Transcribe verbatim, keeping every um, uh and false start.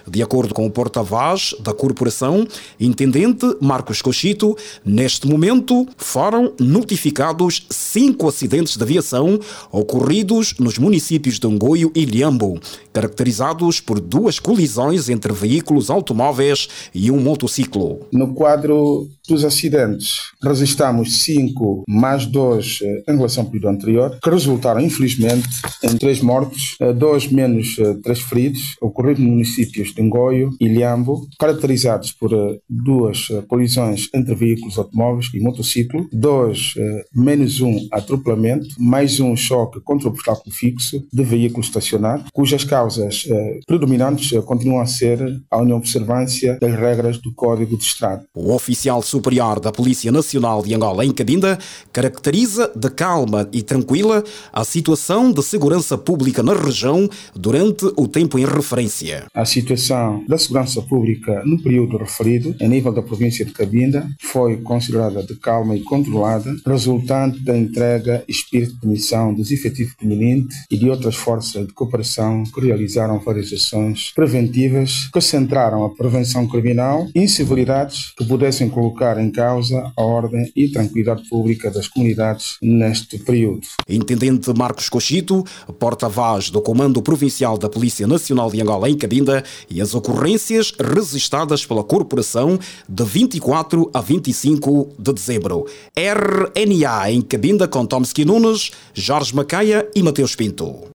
De acordo com o porta-voz da corporação, intendente Marcos Cochito, neste momento foram notificados cinco acidentes de aviação ocorridos nos municípios de Ngoio e Liambo, caracterizados por duas colisões entre veículos automóveis e um motociclo. No quadro dos acidentes, registramos cinco mais dois em relação ao período anterior, que resultaram, infelizmente, em três mortos, dois menos três feridos, ocorridos nos municípios de Ngoio e Liambo, caracterizados por duas colisões entre veículos automóveis e motociclo, dois menos um atropelamento, mais um choque contra o obstáculo fixo de veículo estacionado, cujas causas predominantes continuam a ser a inobservância das regras do Código de Estrada. O oficial superior da Polícia Nacional de Angola, em Cabinda, caracteriza de calma e tranquila a situação de segurança pública na região durante o tempo em referência. A situação da segurança pública no período referido, a nível da província de Cabinda, foi considerada de calma e controlada, resultante da entrega e espírito de missão dos efetivos de Milinte e de outras forças de cooperação que realizaram várias ações preventivas que centraram a prevenção criminal e incivilidades que pudessem colocar em causa a ordem e tranquilidade pública das comunidades neste período. Intendente Marcos Cochito, porta-voz do Comando Provincial da Polícia Nacional de Angola, em Cabinda, e as ocorrências registradas pela corporação de vinte e quatro a vinte e cinco de dezembro. R N A em Cabinda, com Tomski Nunes, Jorge Macaia e Mateus Pinto.